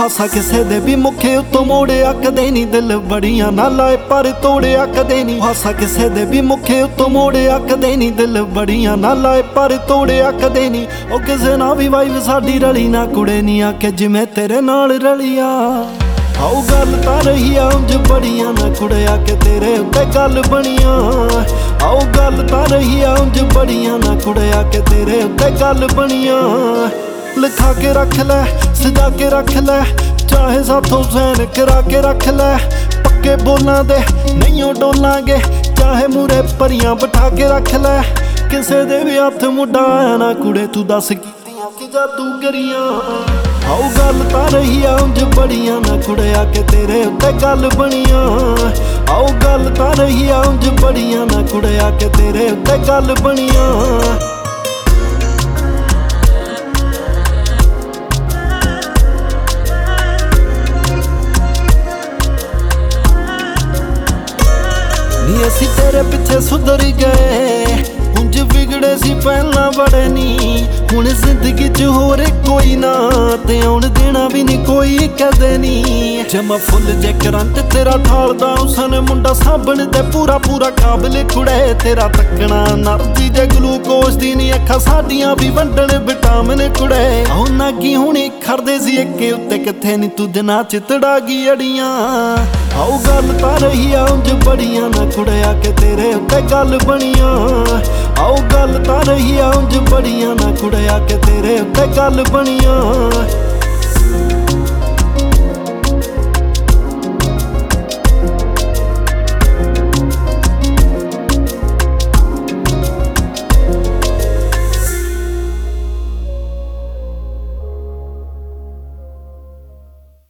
ਹਾਸਾ ਕਿਸੇ ਦੇ ਵੀ ਮੁਖੇ ਉੱਤੋਂ ਮੋੜਿਆ ਕਦੇ ਨਹੀਂ, ਦਿਲ ਬੜੀਆਂ ਨਾ ਲਾਏ ਪਰ ਤੋੜਿਆ ਕਦੇ ਨਹੀਂ। ਹਾਸਾ ਕਿਸੇ ਦੇ ਵੀ ਮੁਖੇ ਉੱਤੋਂ ਮੋੜਿਆ ਕਦੇ ਨਹੀਂ, ਦਿਲ ਬੜੀਆਂ ਨਾ ਲਾਏ ਪਰ ਤੋੜਿਆ ਕਦੇ ਨਹੀਂ। ਉਹ ਕਿਸੇ ਨਾਲ ਵੀ ਵਾਈਫ ਸਾਡੀ ਰਲੀ ਨਾ ਕੁੜੇ ਨਹੀਂ ਆਕੇ ਜਿਵੇਂ ਤੇਰੇ ਨਾਲ ਰਲੀਆ। ਆਓ ਗੱਲ ਤਾਂ ਰਹੀ ਆ ਉਂਝ ਬੜੀਆਂ ਨਾ ਕੁੜਿਆ ਕਿ ਤੇਰੇ ਉੱਤੇ ਗੱਲ ਬਣੀਆਂ। ਆਓ ਗੱਲ ਤਾਂ ਰਹੀ ਆ ਉਂਝ ਬੜੀਆਂ ਨਾ ਕੁੜਿਆ ਕਿ ਤੇਰੇ ਉੱਤੇ ਗੱਲ ਬਣੀਆਂ। ਲਿਖਾ ਕੇ ਰੱਖ ਲੈ ਸਜਾ ਕੇ ਰੱਖ ਲੈ, ਚਾਹੇ ਸਾਥੋਂ ਸੈਨ ਕਰਾ ਕੇ ਰੱਖ ਲੈ। ਪੱਕੇ ਬੋਲਾਂ ਦੇ ਨਹੀਂ ਉਹ ਡੋਲਾਂਗੇ, ਚਾਹੇ ਮੂਰੇ ਪਰੀਆਂ ਬਿਠਾ ਕੇ ਰੱਖ ਲੈ। ਕਿਸੇ ਦੇ ਵੀ ਹੱਥ ਮੁੰਡਾ ਆਇਆ ਨਾ ਕੁੜੇ, ਤੂੰ ਦੱਸ ਕੀਤੀਆਂ ਕਿ ਜਾਦੂਗਰੀਆਂ। ਆਓ ਗੱਲ ਤਾਂ ਰਹੀ ਆ ਉਂਝ ਬੜੀਆਂ ਨਾ ਕੁੜਿਆ ਕਿ ਤੇਰੇ ਉੱਤੇ ਗੱਲ ਬਣੀਆਂ। ਆਓ ਗੱਲ ਤਾਂ ਰਹੀ ਆ ਉਂਝ ਬੜੀਆਂ ਨਾ ਕੁੜਿਆ ਕਿ ਤੇਰੇ ਉੱਤੇ ਗੱਲ ਬਣੀਆਂ। ਨੀ ਅਸੀਂ ਤੇਰੇ ਪਿੱਛੇ ਸੁਧਰ ਗਏ, ਉਂਝ ਵਿਗੜੇ ਸੀ ਪਹਿਲਾਂ ਬੜੇ ਨੀ। ਹੁਣ ਜ਼ਿੰਦਗੀ 'ਚ ਹੋਰ ਕੋਈ ਨਾ, ਤੇ ਆਉਣ ਦੇਣਾ ਵੀ ਨਹੀਂ ਕੋਈ ਕਦੇ ਨੀ। ਜਮਾ ਫੁੱਲ ਜੇ ਕਰੰਟ ਤੇਰਾ ਠਾਲਦਾ ਹੁਸਨ, ਮੁੰਡਾ ਸਾਂਭਣ ਤੇ ਪੂਰਾ ਪੂਰਾ ਕਾਬਲ ਕੁੜੇ। ਤੇਰਾ ਤੱਕਣਾ ਨਰਜੀ ਜੇ ਗਲੂਕੋਸ ਦੀ ਨੀ, ਅੱਖਾਂ ਸਾਡੀਆਂ ਵੀ ਵੰਡਣ ਵਿਟਾਮਿਨ ਕੁੜੇ। ਆਉ ਨਾ ਕੀ ਹੁਣੀ ਖੜਦੇ ਸੀ ਇੱਕੇ ਉੱਤੇ, ਕਿੱਥੇ ਨੀ ਤੂੰ ਦਿਨਾਂ 'ਚ ਤੜਾ ਗਈ ਅੜੀਆਂ। ਆਓ ਗੱਲ ਤਾਂ ਰਹੀ ਆ ਉਂਝ ਬੜੀਆਂ ਨਾ ਕੁੜਿਆ ਕਿ ਤੇਰੇ ਉੱਤੇ ਗੱਲ ਬਣੀਆਂ। ਆਓ ਗੱਲ ਤਾਂ ਰਹੀ ਆ ਉਂਝ ਬੜੀਆਂ ਨਾ ਕੁੜਿਆ ਕਿ ਤੇਰੇ ਉੱਤੇ ਗੱਲ ਬਣੀਆਂ।